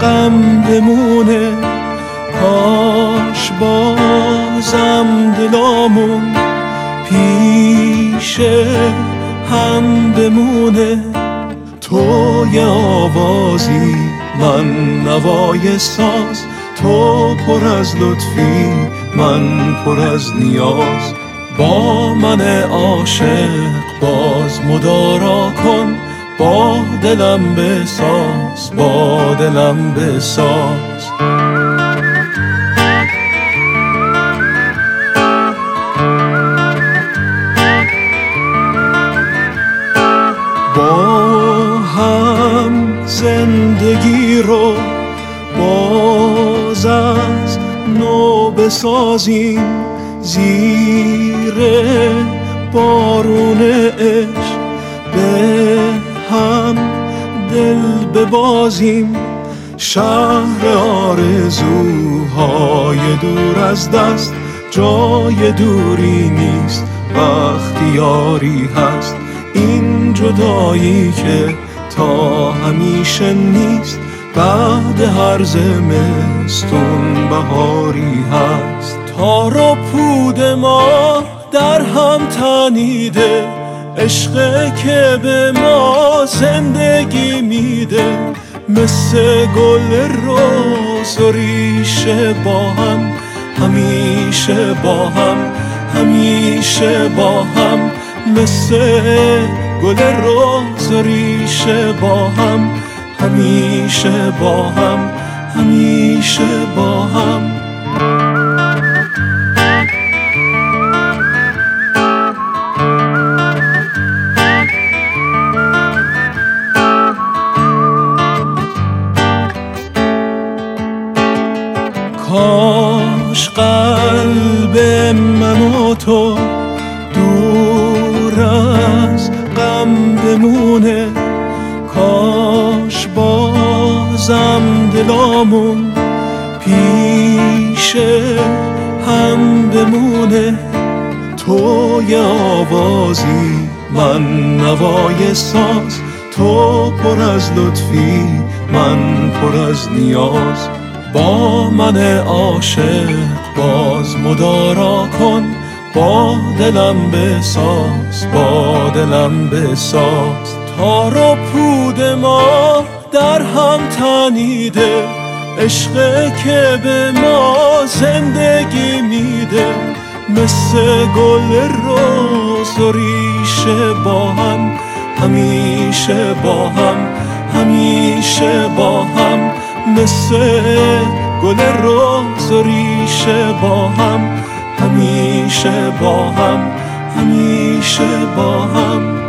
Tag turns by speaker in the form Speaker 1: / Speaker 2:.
Speaker 1: غم بمونه، کاش بازم دلامون پیش هم بمونه. تو یه آوازی، من نوای ساز، تو پر از لطفی، من پر از نیاز. با من عاشق باز مدارا کن، با دلم بساز، با دلم بساز. با هم زندگی رو باز از نو بسازیم، زیر بارون عشق به هم دل ببازیم. شهر آرزوهای دور از دست، جای دوری نیست وقتی یاری هست. این جدایی که تا همیشه نیست، بعد هر زمستون بهاری هست. تار و پود ما در هم تنیده، عشقه که به ما زندگی میده. مثل گل روز و ریشه با هم، همیشه با هم، همیشه با هم. مثل گل روز و ریشه با هم، همیشه با هم، همیشه با هم. کاش قلب من و تو دور از غم بمونه، کاش بازم دلامون پیش هم بمونه. تو یه آوازی، من نوای ساز، تو پر از لطفی، من پر از نیاز. با من عاشق باز مدارا کن، با دلم بساز، با دلم بساز. تار و پود ما در هم تنیده، عشقه که به ما زندگی میده. مثل گل روز و ریشه با هم، همیشه با هم، همیشه با هم. مثل گل روز و ریشه با هم، همیشه با هم، همیشه با هم.